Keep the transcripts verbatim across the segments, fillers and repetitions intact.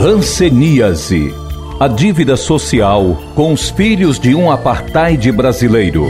Hanseníase, a dívida social com os filhos de um apartheid brasileiro.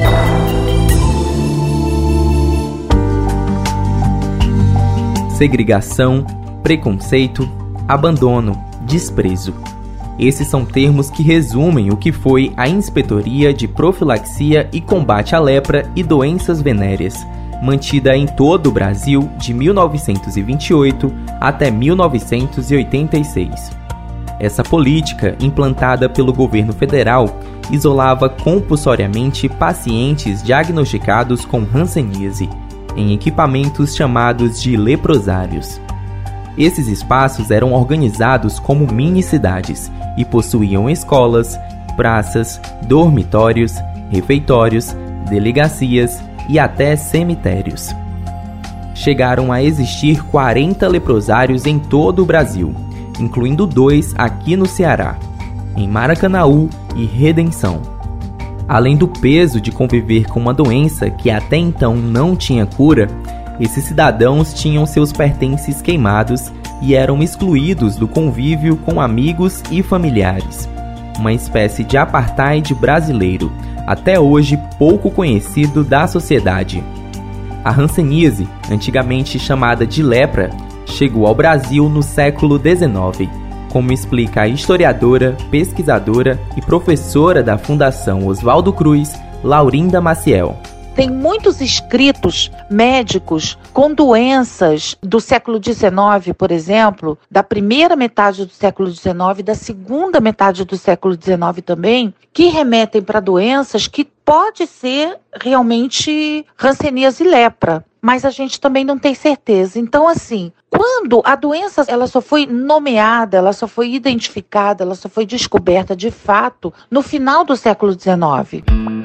Segregação, preconceito, abandono, desprezo. Esses são termos que resumem o que foi a Inspetoria de Profilaxia e Combate à Lepra e Doenças Venéreas, mantida em todo o Brasil de mil novecentos e vinte e oito até mil novecentos e oitenta e seis. Essa política, implantada pelo governo federal, isolava compulsoriamente pacientes diagnosticados com hanseníase em equipamentos chamados de leprosários. Esses espaços eram organizados como mini-cidades e possuíam escolas, praças, dormitórios, refeitórios, delegacias e até cemitérios. Chegaram a existir quarenta leprosários em todo o Brasil, incluindo dois aqui no Ceará, em Maracanaú e Redenção. Além do peso de conviver com uma doença que até então não tinha cura, esses cidadãos tinham seus pertences queimados e eram excluídos do convívio com amigos e familiares. Uma espécie de apartheid brasileiro, até hoje pouco conhecido da sociedade. A hanseníase, antigamente chamada de lepra, chegou ao Brasil no século dezenove, como explica a historiadora, pesquisadora e professora da Fundação Oswaldo Cruz, Laurinda Maciel. Tem muitos escritos médicos com doenças do século dezenove, por exemplo, da primeira metade do século dezenove, da segunda metade do século dezenove também, que remetem para doenças que pode ser realmente hanseníase e lepra, mas a gente também não tem certeza. Então, assim, quando a doença ela só foi nomeada, ela só foi identificada, ela só foi descoberta de fato no final do século dezenove.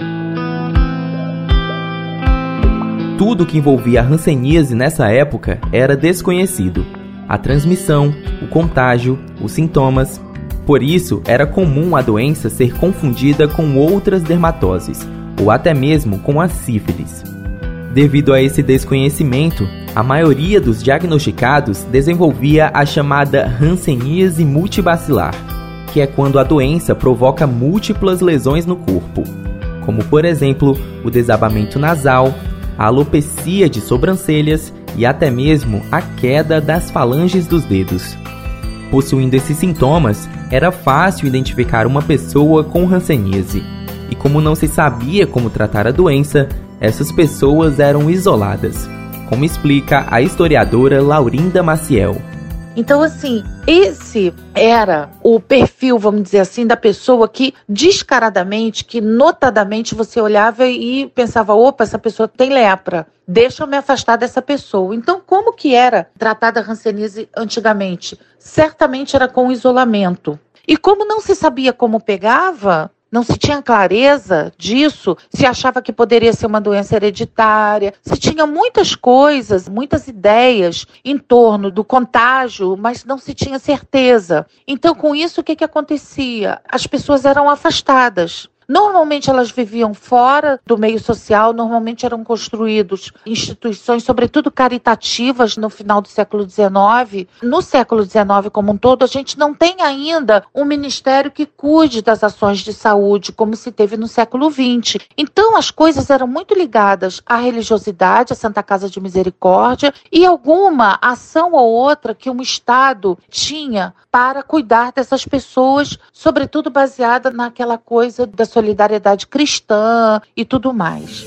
Tudo que envolvia a hanseníase nessa época era desconhecido. A transmissão, o contágio, os sintomas. Por isso, era comum a doença ser confundida com outras dermatoses, ou até mesmo com a sífilis. Devido a esse desconhecimento, a maioria dos diagnosticados desenvolvia a chamada hanseníase multibacilar, que é quando a doença provoca múltiplas lesões no corpo, como por exemplo o desabamento nasal, a alopecia de sobrancelhas e até mesmo a queda das falanges dos dedos. Possuindo esses sintomas, era fácil identificar uma pessoa com hanseníase, e como não se sabia como tratar a doença, essas pessoas eram isoladas, como explica a historiadora Laurinda Maciel. Então, assim, esse era o perfil, vamos dizer assim, da pessoa que descaradamente, que notadamente você olhava e pensava, opa, essa pessoa tem lepra, deixa eu me afastar dessa pessoa. Então, como que era tratada a hanseníase antigamente? Certamente era com isolamento. E como não se sabia como pegava, não se tinha clareza disso, se achava que poderia ser uma doença hereditária, se tinha muitas coisas, muitas ideias em torno do contágio, mas não se tinha certeza. Então, com isso, o que que acontecia? As pessoas eram afastadas. Normalmente elas viviam fora do meio social, normalmente eram construídos instituições, sobretudo caritativas, no final do século dezenove. No século dezenove como um todo, a gente não tem ainda um ministério que cuide das ações de saúde, como se teve no século vinte. Então as coisas eram muito ligadas à religiosidade, à Santa Casa de Misericórdia e alguma ação ou outra que um Estado tinha para cuidar dessas pessoas, sobretudo baseada naquela coisa da solidariedade cristã e tudo mais.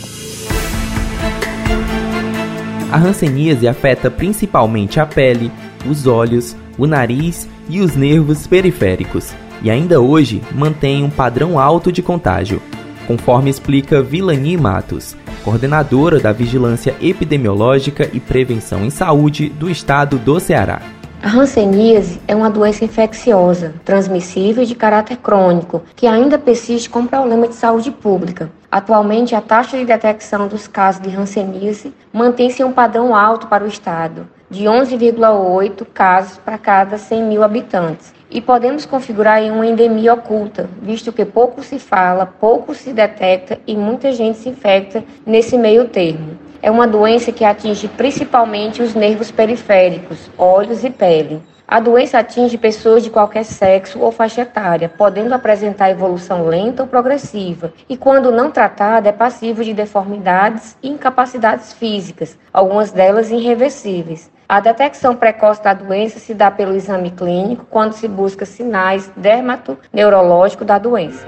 A hanseníase afeta principalmente a pele, os olhos, o nariz e os nervos periféricos, e ainda hoje mantém um padrão alto de contágio, conforme explica Vilani Matos, coordenadora da Vigilância Epidemiológica e Prevenção em Saúde do Estado do Ceará. A hanseníase é uma doença infecciosa, transmissível e de caráter crônico, que ainda persiste como problema de saúde pública. Atualmente, a taxa de detecção dos casos de hanseníase mantém-se em um padrão alto para o estado, de onze vírgula oito casos para cada cem mil habitantes. E podemos configurar em uma endemia oculta, visto que pouco se fala, pouco se detecta e muita gente se infecta nesse meio termo. é uma doença que atinge principalmente os nervos periféricos, olhos e pele. A doença atinge pessoas de qualquer sexo ou faixa etária, podendo apresentar evolução lenta ou progressiva, e quando não tratada é passível de deformidades e incapacidades físicas, algumas delas irreversíveis. A detecção precoce da doença se dá pelo exame clínico, quando se busca sinais dermatoneurológicos da doença.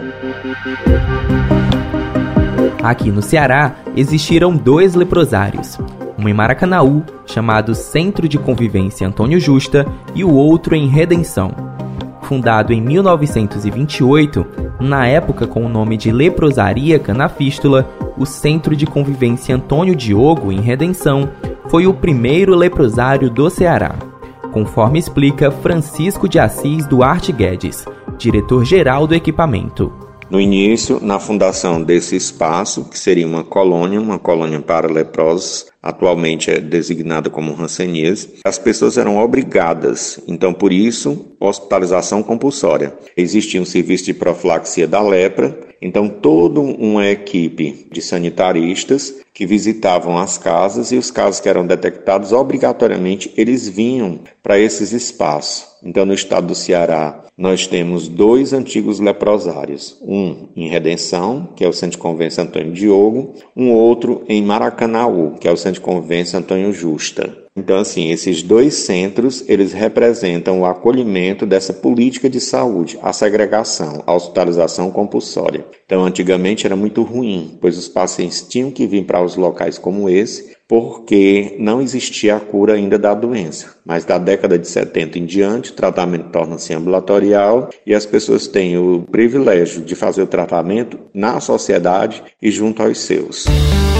Aqui no Ceará, existiram dois leprosários, um em Maracanaú, chamado Centro de Convivência Antônio Justa, e o outro em Redenção. Fundado em mil novecentos e vinte e oito, na época com o nome de Leprosaria Canafístula, o Centro de Convivência Antônio Diogo, em Redenção, foi o primeiro leprosário do Ceará, conforme explica Francisco de Assis Duarte Guedes, diretor-geral do equipamento. No início, na fundação desse espaço, que seria uma colônia, uma colônia para leprosos, atualmente é designada como hanseníase, as pessoas eram obrigadas, então por isso, hospitalização compulsória. Existia um serviço de profilaxia da lepra, então toda uma equipe de sanitaristas que visitavam as casas, e os casos que eram detectados, obrigatoriamente eles vinham para esses espaços. Então no estado do Ceará, nós temos dois antigos leprosários, um em Redenção, que é o Centro de Convivência Antônio Diogo, um outro em Maracanaú, que é o Centro de Convivência Antônio Justa. Então, assim, esses dois centros, eles representam o acolhimento dessa política de saúde, a segregação, a hospitalização compulsória. Então, antigamente era muito ruim, pois os pacientes tinham que vir para os locais como esse, porque não existia a cura ainda da doença. Mas da década de setenta em diante, o tratamento torna-se ambulatorial e as pessoas têm o privilégio de fazer o tratamento na sociedade e junto aos seus.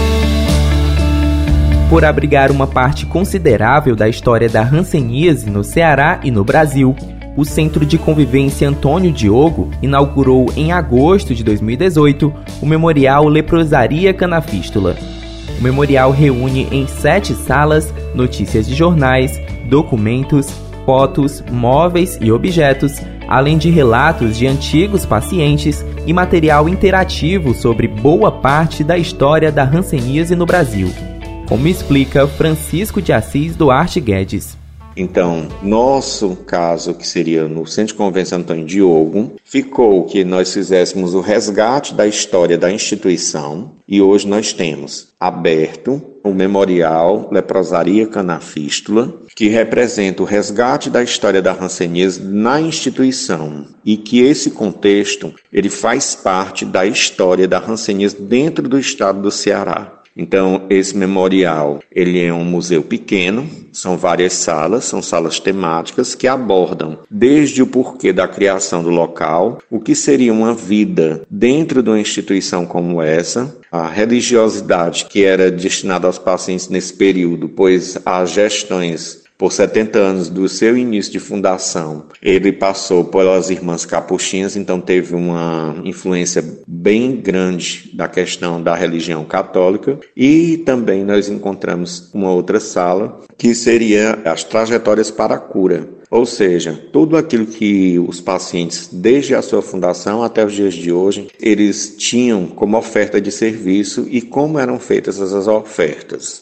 Por abrigar uma parte considerável da história da hanseníase no Ceará e no Brasil, o Centro de Convivência Antônio Diogo inaugurou em agosto de dois mil e dezoito o Memorial Leprosaria Canafístula. O memorial reúne em sete salas notícias de jornais, documentos, fotos, móveis e objetos, além de relatos de antigos pacientes e material interativo sobre boa parte da história da hanseníase no Brasil, como explica Francisco de Assis Duarte Guedes. Então, nosso caso, que seria no Centro de Convivência Antônio Diogo, ficou que nós fizéssemos o resgate da história da instituição, e hoje nós temos aberto o Memorial Leprosaria Canafístula, que representa o resgate da história da hanseníase na instituição, e que esse contexto ele faz parte da história da hanseníase dentro do estado do Ceará. Então, esse memorial, ele é um museu pequeno, são várias salas, são salas temáticas que abordam desde o porquê da criação do local, o que seria uma vida dentro de uma instituição como essa, a religiosidade que era destinada aos pacientes nesse período, pois as gestões por setenta anos do seu início de fundação, ele passou pelas Irmãs Capuchinhas, então teve uma influência bem grande da questão da religião católica. E também nós encontramos uma outra sala, que seria as trajetórias para a cura. Ou seja, tudo aquilo que os pacientes, desde a sua fundação até os dias de hoje, eles tinham como oferta de serviço e como eram feitas essas ofertas.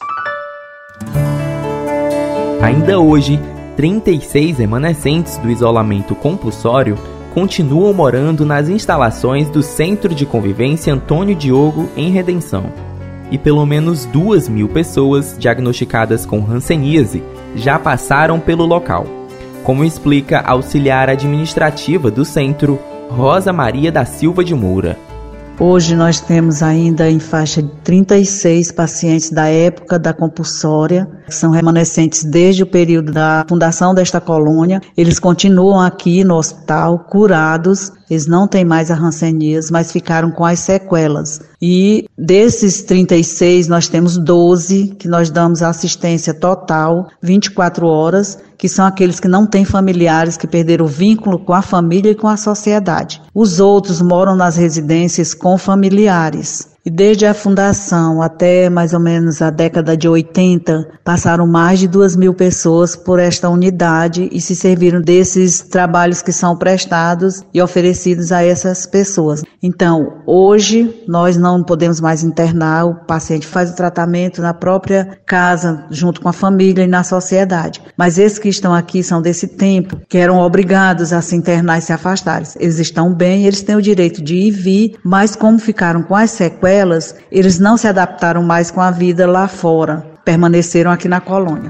Ainda hoje, trinta e seis remanescentes do isolamento compulsório continuam morando nas instalações do Centro de Convivência Antônio Diogo, em Redenção. E pelo menos duas mil pessoas diagnosticadas com hanseníase já passaram pelo local, como explica a auxiliar administrativa do centro, Rosa Maria da Silva de Moura. Hoje nós temos ainda em faixa de trinta e seis pacientes da época da compulsória, que são remanescentes desde o período da fundação desta colônia. Eles continuam aqui no hospital, curados, eles não têm mais a hanseníase, mas ficaram com as sequelas. E desses trinta e seis, nós temos doze que nós damos assistência total, vinte e quatro horas, que são aqueles que não têm familiares, que perderam o vínculo com a família e com a sociedade. Os outros moram nas residências com familiares. E desde a fundação até mais ou menos a década de oitenta, passaram mais de duas mil pessoas por esta unidade e se serviram desses trabalhos que são prestados e oferecidos a essas pessoas. Então, hoje, nós não podemos mais internar, o paciente faz o tratamento na própria casa, junto com a família e na sociedade. Mas esses que estão aqui são desse tempo, que eram obrigados a se internar e se afastarem. Eles estão bem, eles têm o direito de ir e vir, mas como ficaram com as sequelas, eles não se adaptaram mais com a vida lá fora, permaneceram aqui na colônia.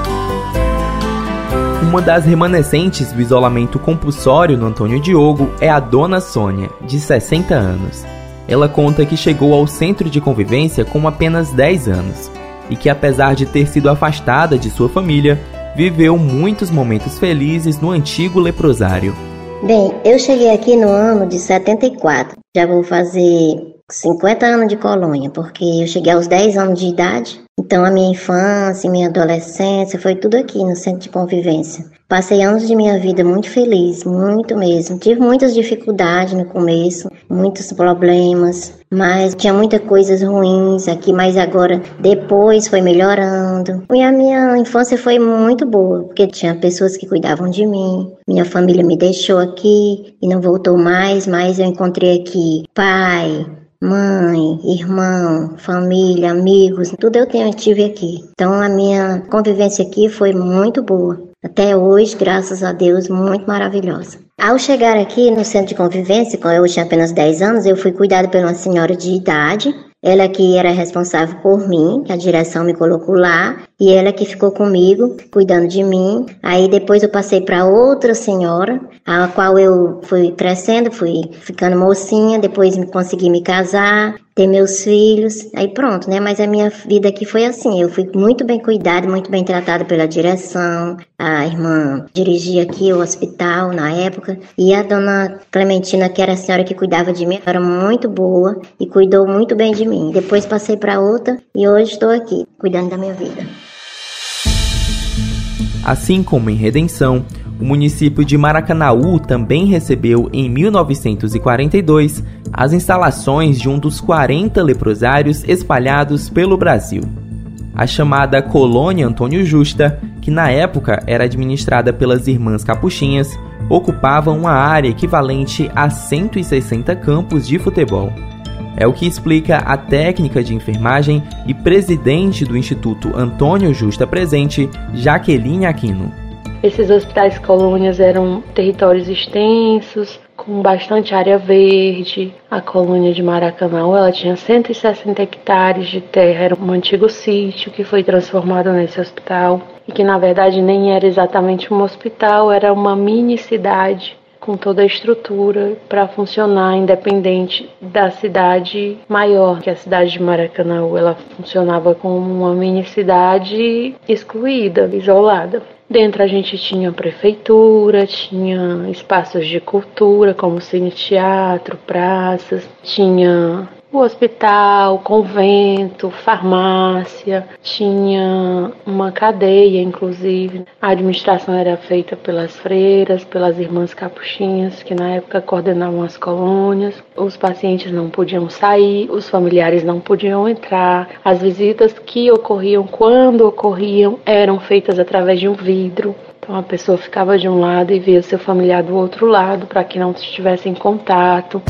Uma das remanescentes do isolamento compulsório no Antônio Diogo é a dona Sônia, de sessenta anos. Ela conta que chegou ao centro de convivência com apenas dez anos e que, apesar de ter sido afastada de sua família, viveu muitos momentos felizes no antigo leprosário. Bem, eu cheguei aqui no ano de setenta e quatro, já vou fazer cinquenta anos de colônia, porque eu cheguei aos dez anos de idade, então a minha infância, minha adolescência foi tudo aqui no centro de convivência. Passei anos de minha vida muito feliz, muito mesmo. Tive muitas dificuldades no começo, muitos problemas, mas tinha muitas coisas ruins aqui, mas agora depois foi melhorando. E a minha infância foi muito boa, porque tinha pessoas que cuidavam de mim, minha família me deixou aqui e não voltou mais, mas eu encontrei aqui pai, mãe, irmão, família, amigos, tudo eu tenho, eu tive aqui. Então a minha convivência aqui foi muito boa. Até hoje, graças a Deus, muito maravilhosa. Ao chegar aqui no centro de convivência, quando eu tinha apenas dez anos, eu fui cuidada por uma senhora de idade. Ela que era responsável por mim, a direção me colocou lá, e ela que ficou comigo, cuidando de mim. Aí depois eu passei para outra senhora, a qual eu fui crescendo, fui ficando mocinha, depois me consegui me casar, ter meus filhos, aí pronto, né? Mas a minha vida aqui foi assim, eu fui muito bem cuidada, muito bem tratada pela direção, a irmã dirigia aqui o hospital na época, e a dona Clementina, que era a senhora que cuidava de mim, era muito boa e cuidou muito bem de mim. Depois passei para outra e hoje estou aqui, cuidando da minha vida. Assim como em Redenção, o município de Maracanaú também recebeu, em mil novecentos e quarenta e dois, as instalações de um dos quarenta leprosários espalhados pelo Brasil. A chamada Colônia Antônio Justa, que na época era administrada pelas Irmãs Capuchinhas, ocupava uma área equivalente a cento e sessenta campos de futebol. É o que explica a técnica de enfermagem e presidente do Instituto Antônio Justa Presente, Jaqueline Aquino. Esses hospitais colônias eram territórios extensos, com bastante área verde. A colônia de Maracanaú, ela tinha cento e sessenta hectares de terra, era um antigo sítio que foi transformado nesse hospital, e que na verdade nem era exatamente um hospital, era uma mini cidade, com toda a estrutura para funcionar independente da cidade maior, que a cidade de Maracanaú. Ela funcionava como uma mini cidade excluída, isolada. Dentro a gente tinha prefeitura, tinha espaços de cultura como cine-teatro, praças, tinha o hospital, convento, farmácia, tinha uma cadeia, inclusive. A administração era feita pelas freiras, pelas irmãs capuchinhas, que na época coordenavam as colônias. Os pacientes não podiam sair, os familiares não podiam entrar. As visitas que ocorriam, quando ocorriam, eram feitas através de um vidro. Então a pessoa ficava de um lado e via seu familiar do outro lado, para que não estivesse em contato.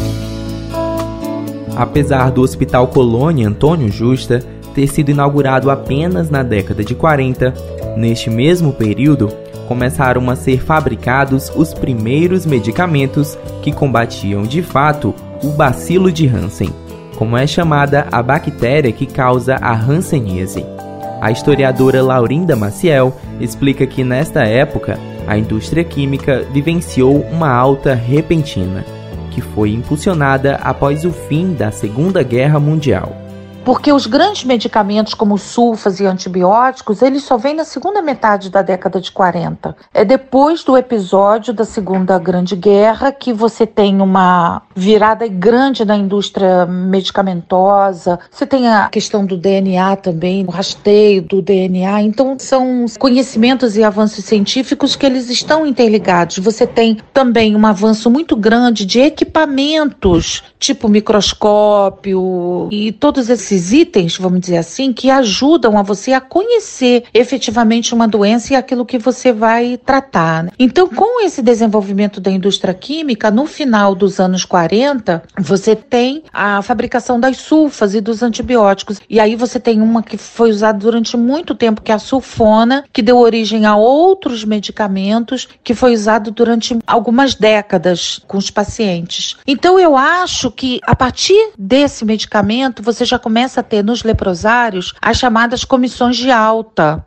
Apesar do Hospital Colônia Antônio Justa ter sido inaugurado apenas na década de quarenta, neste mesmo período, começaram a ser fabricados os primeiros medicamentos que combatiam de fato o bacilo de Hansen, como é chamada a bactéria que causa a hanseníase. A historiadora Laurinda Maciel explica que nesta época a indústria química vivenciou uma alta repentina, que foi impulsionada após o fim da Segunda Guerra Mundial. porque os grandes medicamentos como sulfas e antibióticos, eles só vêm na segunda metade da década de quarenta. É depois do episódio da Segunda Grande Guerra que você tem uma virada grande na indústria medicamentosa, você tem a questão do D N A também, o rastreio do D N A, então são conhecimentos e avanços científicos que eles estão interligados. Você tem também um avanço muito grande de equipamentos, tipo microscópio e todos esses itens, vamos dizer assim, que ajudam a você a conhecer efetivamente uma doença e aquilo que você vai tratar, né? Então, com esse desenvolvimento da indústria química, no final dos anos quarenta, você tem a fabricação das sulfas e dos antibióticos. E aí você tem uma que foi usada durante muito tempo, que é a sulfona, que deu origem a outros medicamentos, que foi usado durante algumas décadas com os pacientes. Então, eu acho que a partir desse medicamento, você já começa a ter nos leprosários as chamadas comissões de alta.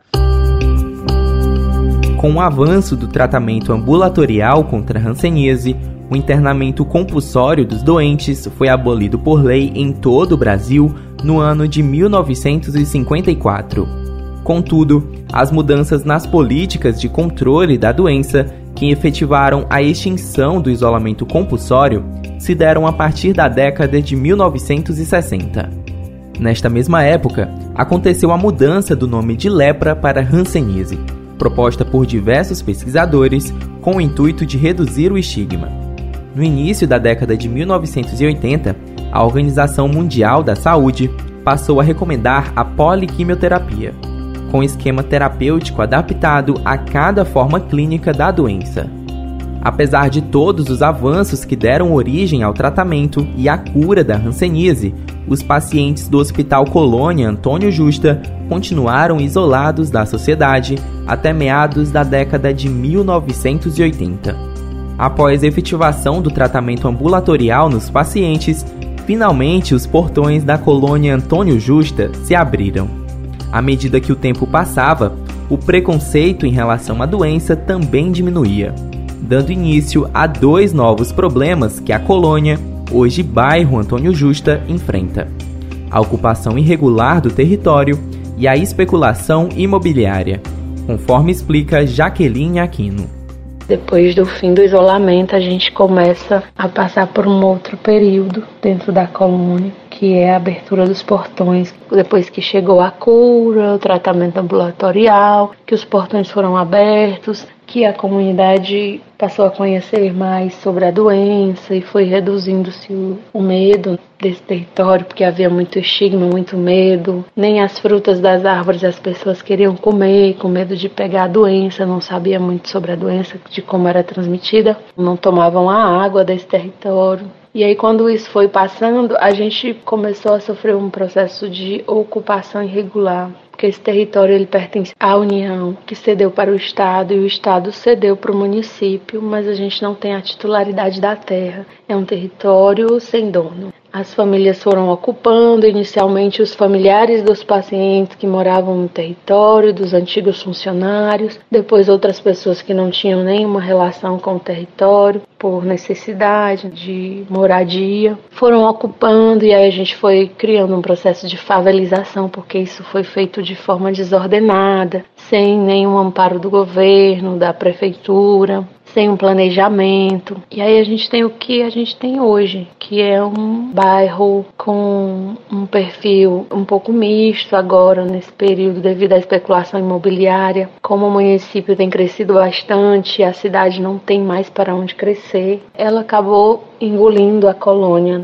Com o avanço do tratamento ambulatorial contra a hanseníase, o internamento compulsório dos doentes foi abolido por lei em todo o Brasil no ano de mil novecentos e cinquenta e quatro. Contudo, as mudanças nas políticas de controle da doença, que efetivaram a extinção do isolamento compulsório, se deram a partir da década de mil novecentos e sessenta. Nesta mesma época, aconteceu a mudança do nome de lepra para hanseníase, proposta por diversos pesquisadores com o intuito de reduzir o estigma. No início da década de mil novecentos e oitenta, a Organização Mundial da Saúde passou a recomendar a poliquimioterapia, com esquema terapêutico adaptado a cada forma clínica da doença. Apesar de todos os avanços que deram origem ao tratamento e à cura da hanseníase, os pacientes do Hospital Colônia Antônio Justa continuaram isolados da sociedade até meados da década de mil novecentos e oitenta. Após a efetivação do tratamento ambulatorial nos pacientes, finalmente os portões da Colônia Antônio Justa se abriram. À medida que o tempo passava, o preconceito em relação à doença também diminuía, dando início a dois novos problemas que a colônia, hoje bairro Antônio Justa, enfrenta: a ocupação irregular do território e a especulação imobiliária, conforme explica Jaqueline Aquino. Depois do fim do isolamento, a gente começa a passar por um outro período dentro da colônia, que é a abertura dos portões. Depois que chegou a cura, o tratamento ambulatorial, que os portões foram abertos, que a comunidade passou a conhecer mais sobre a doença e foi reduzindo-se o, o medo desse território, porque havia muito estigma, muito medo. Nem as frutas das árvores as pessoas queriam comer, com medo de pegar a doença, não sabia muito sobre a doença, de como era transmitida, não tomavam a água desse território. E aí, quando isso foi passando, a gente começou a sofrer um processo de ocupação irregular, porque esse território ele pertence à União, que cedeu para o Estado, e o Estado cedeu para o município, mas a gente não tem a titularidade da terra. É um território sem dono. As famílias foram ocupando, inicialmente os familiares dos pacientes que moravam no território, dos antigos funcionários, depois outras pessoas que não tinham nenhuma relação com o território, por necessidade de moradia, foram ocupando, e aí a gente foi criando um processo de favelização, porque isso foi feito de forma desordenada, sem nenhum amparo do governo, da prefeitura, sem um planejamento. E aí a gente tem o que a gente tem hoje, que é um bairro com um perfil um pouco misto agora, nesse período, devido à especulação imobiliária. Como o município tem crescido bastante, a cidade não tem mais para onde crescer, ela acabou engolindo a colônia.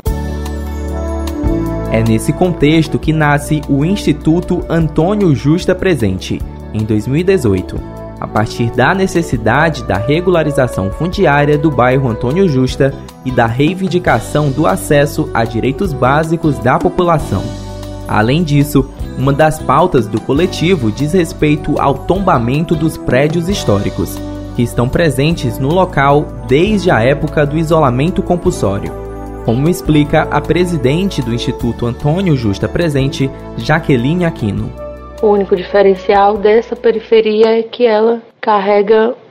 É nesse contexto que nasce o Instituto Antônio Justa Presente, em dois mil e dezoito. A partir da necessidade da regularização fundiária do bairro Antônio Justa e da reivindicação do acesso a direitos básicos da população. Além disso, uma das pautas do coletivo diz respeito ao tombamento dos prédios históricos, que estão presentes no local desde a época do isolamento compulsório, como explica a presidente do Instituto Antônio Justa Presente, Jaqueline Aquino. O único diferencial dessa periferia é que ela carrega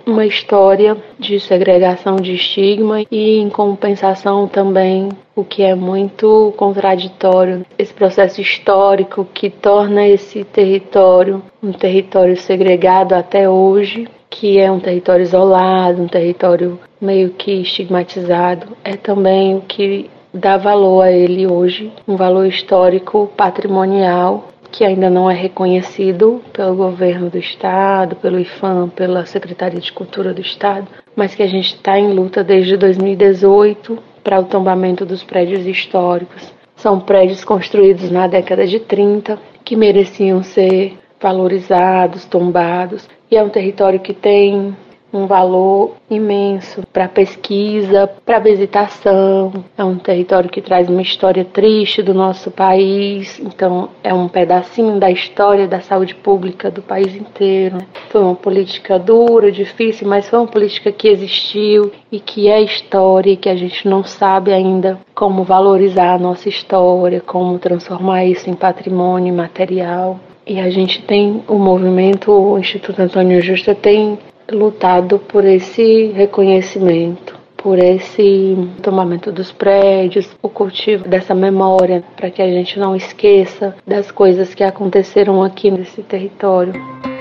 uma história de segregação, de estigma e, em compensação, também o que é muito contraditório, esse processo histórico que torna esse território um território segregado até hoje, que é um território isolado, um território meio que estigmatizado, é também o que dá valor a ele hoje, um valor histórico patrimonial que ainda não é reconhecido pelo governo do Estado, pelo I F A M, pela Secretaria de Cultura do Estado, mas que a gente está em luta desde dois mil e dezoito para o tombamento dos prédios históricos. São prédios construídos na década de trinta que mereciam ser valorizados, tombados, e é um território que tem um valor imenso para pesquisa, para visitação. É um território que traz uma história triste do nosso país, então é um pedacinho da história da saúde pública do país inteiro. Foi uma política dura, difícil, mas foi uma política que existiu e que é história e que a gente não sabe ainda como valorizar a nossa história, como transformar isso em patrimônio material. E a gente tem o movimento, o Instituto Antônio Justa tem lutado por esse reconhecimento, por esse tombamento dos prédios, o cultivo dessa memória, para que a gente não esqueça das coisas que aconteceram aqui nesse território.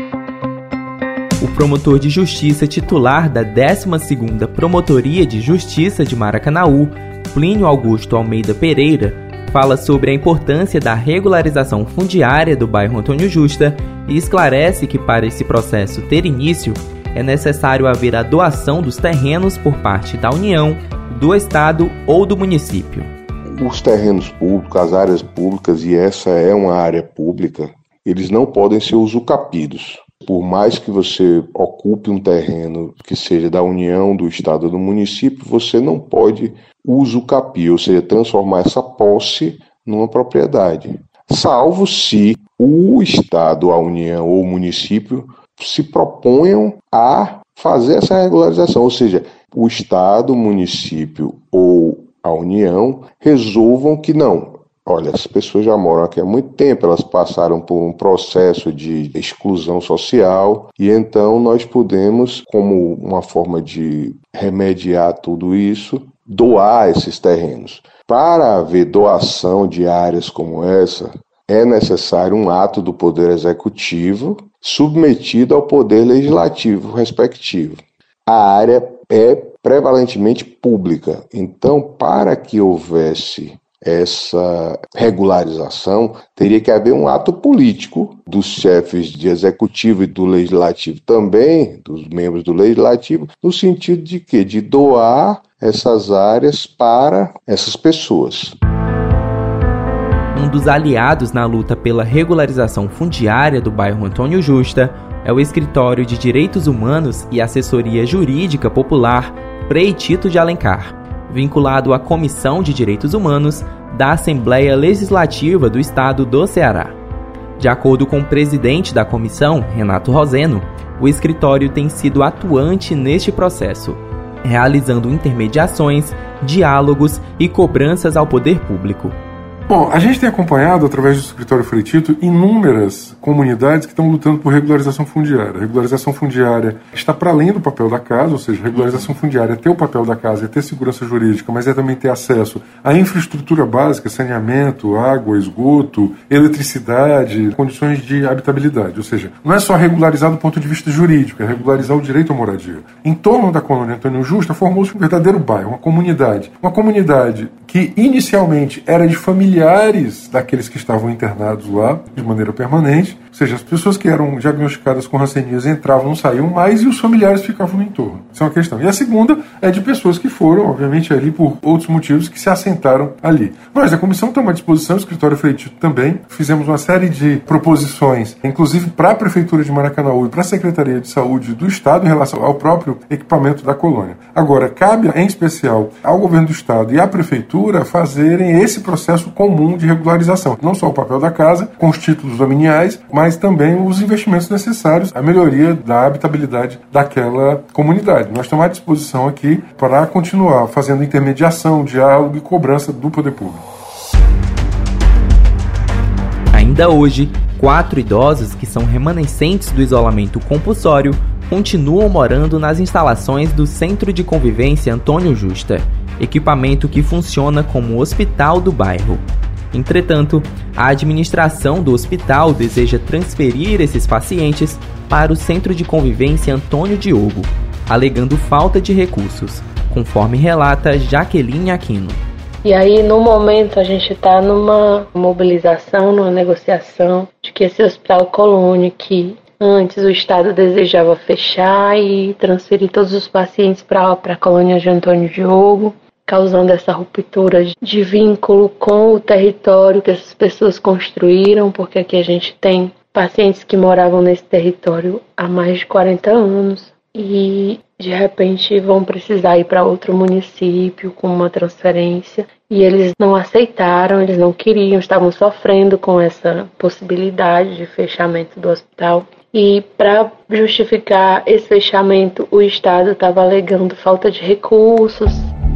O promotor de justiça titular da décima segunda Promotoria de Justiça de Maracanaú, Plínio Augusto Almeida Pereira, fala sobre a importância da regularização fundiária do bairro Antônio Justa e esclarece que para esse processo ter início, é necessário haver a doação dos terrenos por parte da União, do Estado ou do município. Os terrenos públicos, as áreas públicas, e essa é uma área pública, eles não podem ser usucapidos. Por mais que você ocupe um terreno que seja da União, do Estado ou do município, você não pode usucapir, ou seja, transformar essa posse numa propriedade. Salvo se o Estado, a União ou o município se proponham a fazer essa regularização, ou seja, o Estado, o município ou a União resolvam que não, olha, as pessoas já moram aqui há muito tempo, elas passaram por um processo de exclusão social e então nós podemos, como uma forma de remediar tudo isso, doar esses terrenos. Para haver doação de áreas como essa, é necessário um ato do Poder Executivo submetido ao Poder Legislativo respectivo. A área é prevalentemente pública, então, para que houvesse essa regularização, teria que haver um ato político dos chefes de executivo e do legislativo também, dos membros do legislativo, no sentido de quê? De doar essas áreas para essas pessoas. Um dos aliados na luta pela regularização fundiária do bairro Antônio Justa é o Escritório de Direitos Humanos e Assessoria Jurídica Popular Frei Tito de Alencar, vinculado à Comissão de Direitos Humanos da Assembleia Legislativa do Estado do Ceará. De acordo com o presidente da comissão, Renato Roseno, o escritório tem sido atuante neste processo, realizando intermediações, diálogos e cobranças ao poder público. Bom, a gente tem acompanhado, através do escritório Frei Tito, inúmeras comunidades que estão lutando por regularização fundiária. A regularização fundiária está para além do papel da casa, ou seja, a regularização fundiária é ter o papel da casa, é ter segurança jurídica, mas é também ter acesso à infraestrutura básica, saneamento, água, esgoto, eletricidade, condições de habitabilidade. Ou seja, não é só regularizar do ponto de vista jurídico, é regularizar o direito à moradia. Em torno da colônia Antônio Justa formou-se um verdadeiro bairro, uma comunidade. Uma comunidade que inicialmente era de família daqueles que estavam internados lá de maneira permanente, ou seja, as pessoas que eram diagnosticadas com hanseníase entravam, não saíam mais e os familiares ficavam no entorno. Isso é uma questão. E a segunda é de pessoas que foram, obviamente, ali por outros motivos que se assentaram ali. Nós, a comissão, estamos à disposição, o escritório Frei Tito também, fizemos uma série de proposições, inclusive para a Prefeitura de Maracanaú e para a Secretaria de Saúde do Estado em relação ao próprio equipamento da colônia. Agora, cabe em especial ao governo do Estado e à Prefeitura fazerem esse processo comum de regularização. Não só o papel da casa, com os títulos dominiais, mas também os investimentos necessários à melhoria da habitabilidade daquela comunidade. Nós estamos à disposição aqui para continuar fazendo intermediação, diálogo e cobrança do poder público. Ainda hoje, quatro idosos que são remanescentes do isolamento compulsório continuam morando nas instalações do Centro de Convivência Antônio Justa, equipamento que funciona como hospital do bairro. Entretanto, a administração do hospital deseja transferir esses pacientes para o Centro de Convivência Antônio Diogo, alegando falta de recursos, conforme relata Jaqueline Aquino. E aí, no momento, a gente está numa mobilização, numa negociação de que esse hospital colônia, que antes o Estado desejava fechar e transferir todos os pacientes para a colônia de Antônio Diogo, causando essa ruptura de vínculo com o território que essas pessoas construíram, porque aqui a gente tem pacientes que moravam nesse território há mais de quarenta anos e de repente vão precisar ir para outro município com uma transferência e eles não aceitaram, eles não queriam, estavam sofrendo com essa possibilidade de fechamento do hospital. E para justificar esse fechamento, o Estado estava alegando falta de recursos.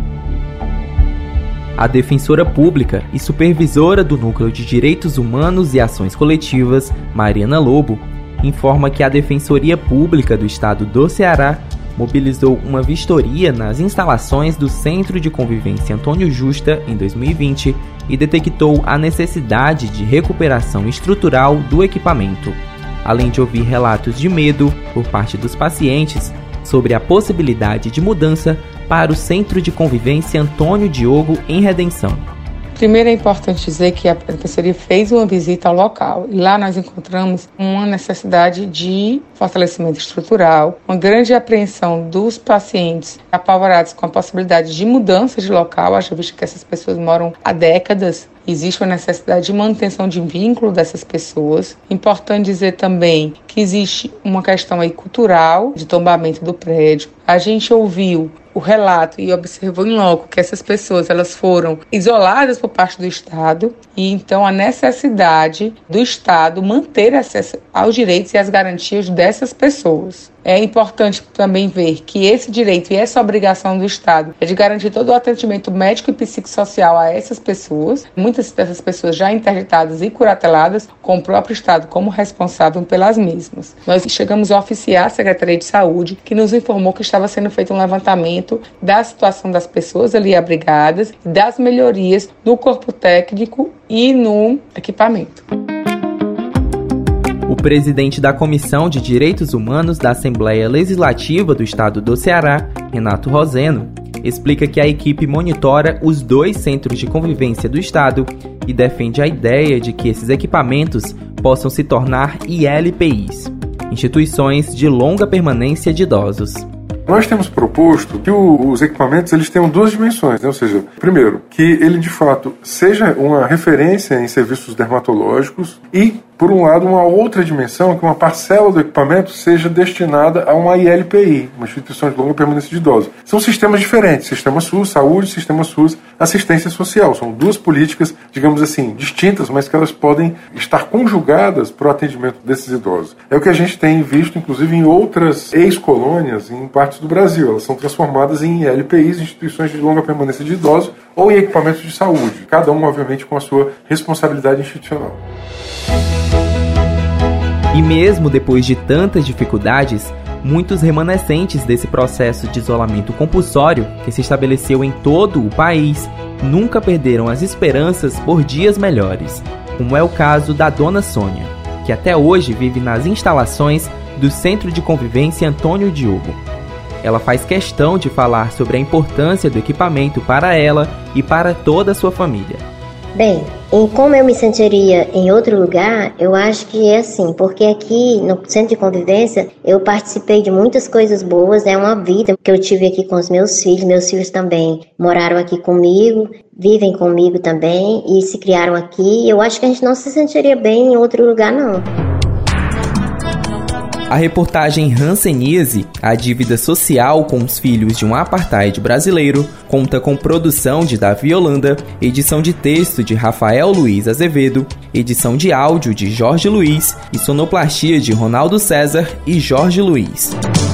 A defensora pública e supervisora do Núcleo de Direitos Humanos e Ações Coletivas, Mariana Lobo, informa que a Defensoria Pública do Estado do Ceará mobilizou uma vistoria nas instalações do Centro de Convivência Antônio Justa em dois mil e vinte e detectou a necessidade de recuperação estrutural do equipamento, além de ouvir relatos de medo por parte dos pacientes sobre a possibilidade de mudança para o Centro de Convivência Antônio Diogo em Redenção. Primeiro é importante dizer que a Defensoria fez uma visita ao local e lá nós encontramos uma necessidade de fortalecimento estrutural, uma grande apreensão dos pacientes apavorados com a possibilidade de mudança de local, haja visto que essas pessoas moram há décadas. Existe uma necessidade de manutenção de vínculo dessas pessoas. Importante dizer também que existe uma questão aí cultural de tombamento do prédio. A gente ouviu o relato e observou em loco que essas pessoas elas foram isoladas por parte do Estado e então a necessidade do Estado manter acesso aos direitos e às garantias dessas pessoas. É importante também ver que esse direito e essa obrigação do Estado é de garantir todo o atendimento médico e psicossocial a essas pessoas, muitas dessas pessoas já interditadas e curateladas, com o próprio Estado como responsável pelas mesmas. Nós chegamos a oficiar a Secretaria de Saúde, que nos informou que estava sendo feito um levantamento da situação das pessoas ali abrigadas e das melhorias no corpo técnico e no equipamento. O presidente da Comissão de Direitos Humanos da Assembleia Legislativa do Estado do Ceará, Renato Roseno, explica que a equipe monitora os dois centros de convivência do Estado e defende a ideia de que esses equipamentos possam se tornar I L P Is, instituições de longa permanência de idosos. Nós temos proposto que o, os equipamentos eles tenham duas dimensões, né? Ou seja, primeiro, que ele de fato seja uma referência em serviços dermatológicos e, por um lado, uma outra dimensão, que uma parcela do equipamento seja destinada a uma I L P I, uma instituição de longa permanência de idosos. São sistemas diferentes, sistema SUS, saúde, sistema SUS, assistência social. São duas políticas, digamos assim, distintas, mas que elas podem estar conjugadas para o atendimento desses idosos. É o que a gente tem visto, inclusive, em outras ex-colônias, em partes do Brasil. Elas são transformadas em I L P Is, instituições de longa permanência de idosos, ou em equipamentos de saúde, cada um, obviamente, com a sua responsabilidade institucional. E mesmo depois de tantas dificuldades, muitos remanescentes desse processo de isolamento compulsório, que se estabeleceu em todo o país, nunca perderam as esperanças por dias melhores, como é o caso da dona Sônia, que até hoje vive nas instalações do Centro de Convivência Antônio Diogo. Ela faz questão de falar sobre a importância do equipamento para ela e para toda a sua família. Bem, em como eu me sentiria em outro lugar, eu acho que é assim, porque aqui no Centro de Convivência eu participei de muitas coisas boas, é uma vida que eu tive aqui com os meus filhos, meus filhos também moraram aqui comigo, vivem comigo também e se criaram aqui, e eu acho que a gente não se sentiria bem em outro lugar não. A reportagem Hanseníase, a dívida social com os filhos de um apartheid brasileiro, conta com produção de Davi Holanda, edição de texto de Rafael Luiz Azevedo, edição de áudio de Jorge Luiz e sonoplastia de Ronaldo César e Jorge Luiz.